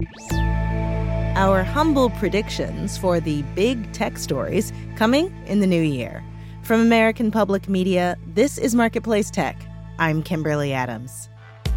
Our humble predictions for the big tech stories coming in the new year. From American Public Media, this is Marketplace Tech. I'm Kimberly Adams.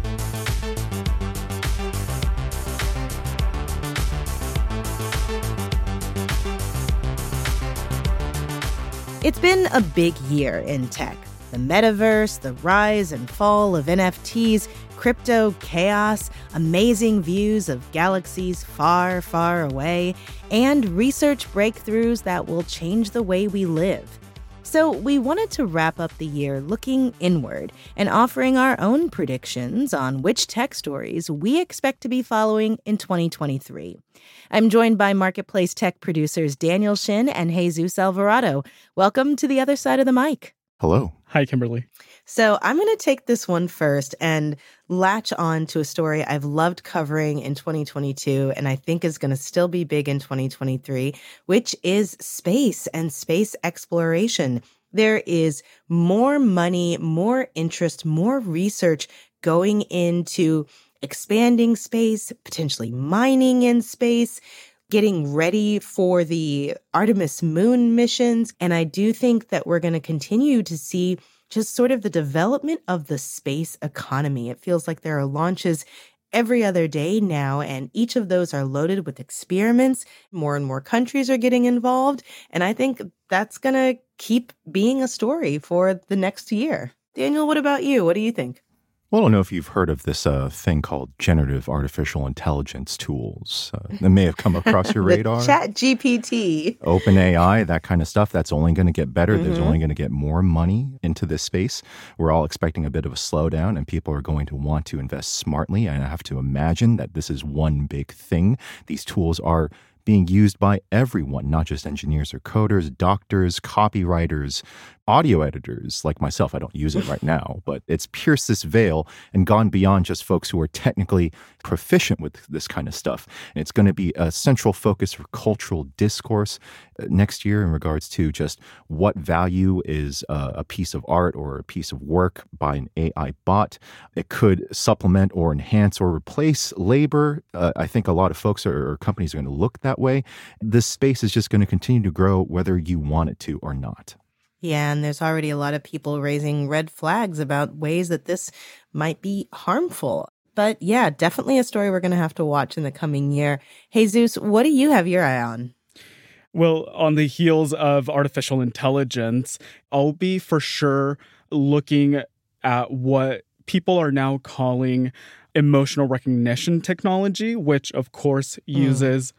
It's been a big year in tech. The metaverse, the rise and fall of NFTs, crypto chaos, amazing views of galaxies far, far away, and research breakthroughs that will change the way we live. So we wanted to wrap up the year looking inward and offering our own predictions on which tech stories we expect to be following in 2023. I'm joined by Marketplace Tech producers Daniel Shin and Jesus Alvarado. Welcome to the other side of the mic. Hello. Hi, Kimberly. So I'm going to take this one first and latch on to a story I've loved covering in 2022 and I think is going to still be big in 2023, which is space and space exploration. There is more money, more interest, more research going into expanding space, potentially mining in space, getting ready for the Artemis moon missions. And I do think that we're going to continue to see just sort of the development of the space economy. It feels like there are launches every other day now, and each of those are loaded with experiments. More and more countries are getting involved. And I think that's going to keep being a story for the next year. Daniel, what about you? What do you think? Well, I don't know if you've heard of this thing called generative artificial intelligence tools. That may have come across your radar. ChatGPT. OpenAI, that kind of stuff. That's only going to get better. There's only going to get more money into this space. We're all expecting a bit of a slowdown, and people are going to want to invest smartly. And I have to imagine that this is one big thing. These tools are being used by everyone, not just engineers or coders, doctors, copywriters, audio editors like myself. I don't use it right now, but it's pierced this veil and gone beyond just folks who are technically proficient with this kind of stuff. And it's going to be a central focus for cultural discourse next year in regards to just what value is a piece of art or a piece of work by an AI bot. It could supplement or enhance or replace labor. I think a lot of folks or companies are going to look that way. This space is just going to continue to grow whether you want it to or not. Yeah, and there's already a lot of people raising red flags about ways that this might be harmful. But yeah, definitely a story we're going to have to watch in the coming year. Jesus, what do you have your eye on? Well, on the heels of artificial intelligence, I'll be for sure looking at what people are now calling emotional recognition technology, which of course uses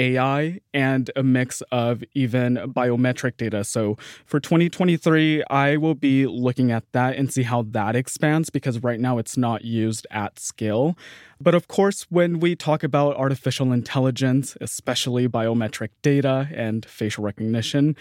AI and a mix of even biometric data. So for 2023, I will be looking at that and see how that expands because right now it's not used at scale. But of course, when we talk about artificial intelligence, especially biometric data and facial recognition,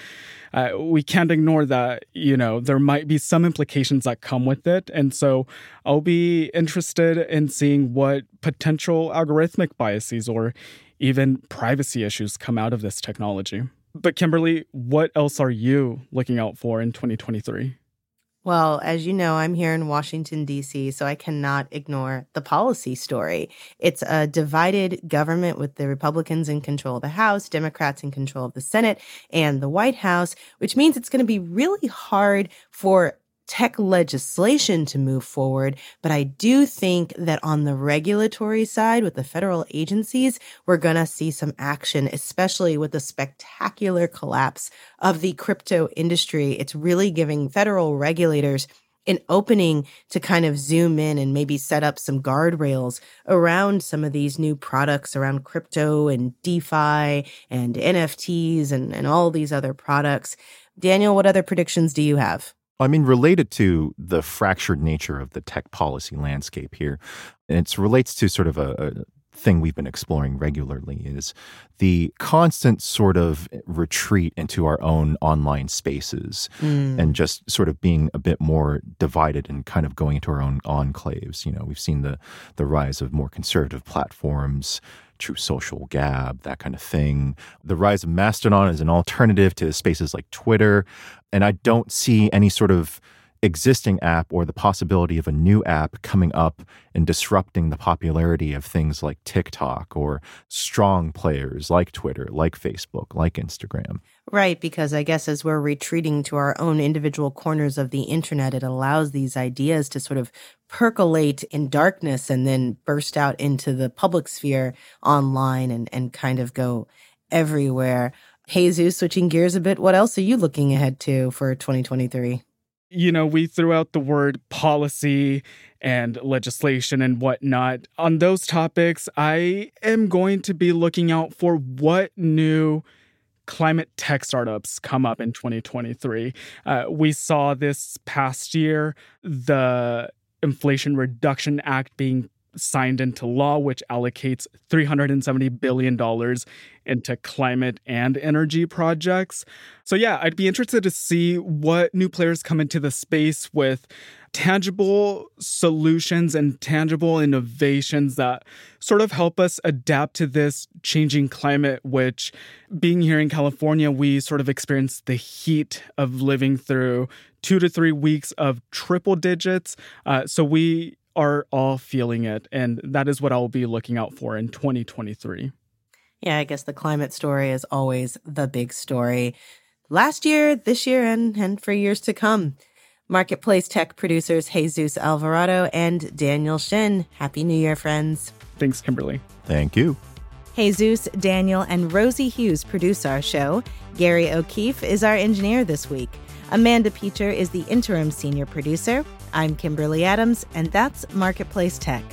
we can't ignore that, there might be some implications that come with it. And so I'll be interested in seeing what potential algorithmic biases or even privacy issues come out of this technology. But Kimberly, what else are you looking out for in 2023? Well, as you know, I'm here in Washington, D.C., so I cannot ignore the policy story. It's a divided government with the Republicans in control of the House, Democrats in control of the Senate and the White House, which means it's going to be really hard for tech legislation to move forward. But I do think that on the regulatory side with the federal agencies, we're going to see some action, especially with the spectacular collapse of the crypto industry. It's really giving federal regulators an opening to kind of zoom in and maybe set up some guardrails around some of these new products around crypto and DeFi and NFTs and all these other products. Daniel, what other predictions do you have? I mean, related to the fractured nature of the tech policy landscape here, and it relates to sort of a thing we've been exploring regularly, is the constant sort of retreat into our own online spaces and just sort of being a bit more divided and kind of going into our own enclaves. We've seen the rise of more conservative platforms, True Social, Gab, that kind of thing. The rise of Mastodon as an alternative to spaces like Twitter. And I don't see any sort of existing app or the possibility of a new app coming up and disrupting the popularity of things like TikTok or strong players like Twitter, like Facebook, like Instagram. Right, because I guess as we're retreating to our own individual corners of the internet, it allows these ideas to sort of percolate in darkness and then burst out into the public sphere online and kind of go everywhere. Jesus, switching gears a bit, what else are you looking ahead to for 2023? We threw out the word policy and legislation and whatnot. On those topics, I am going to be looking out for what new climate tech startups come up in 2023. We saw this past year the Inflation Reduction Act being signed into law, which allocates $370 billion into climate and energy projects. So yeah, I'd be interested to see what new players come into the space with tangible solutions and tangible innovations that sort of help us adapt to this changing climate, which, being here in California, we sort of experienced the heat of living through 2 to 3 weeks of triple digits. So we are all feeling it. And that is what I'll be looking out for in 2023. Yeah, I guess the climate story is always the big story. Last year, this year, and for years to come. Marketplace Tech producers Jesus Alvarado and Daniel Shin. Happy New Year, friends. Thanks, Kimberly. Thank you. Jesus, Daniel, and Rosie Hughes produce our show. Gary O'Keefe is our engineer this week. Amanda Peacher is the interim senior producer. I'm Kimberly Adams, and that's Marketplace Tech.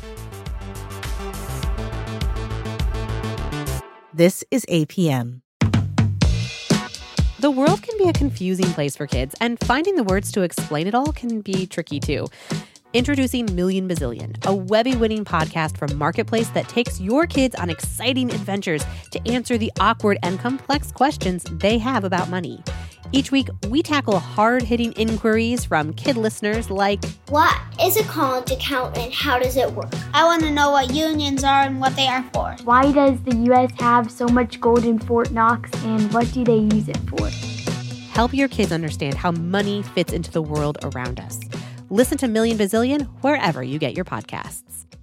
This is APM. The world can be a confusing place for kids, and finding the words to explain it all can be tricky too. Introducing Million Bazillion, a Webby-winning podcast from Marketplace that takes your kids on exciting adventures to answer the awkward and complex questions they have about money. Each week, we tackle hard-hitting inquiries from kid listeners like, what is a college account and how does it work? I want to know what unions are and what they are for. Why does the U.S. have so much gold in Fort Knox, and what do they use it for? Help your kids understand how money fits into the world around us. Listen to Million Bazillion wherever you get your podcasts.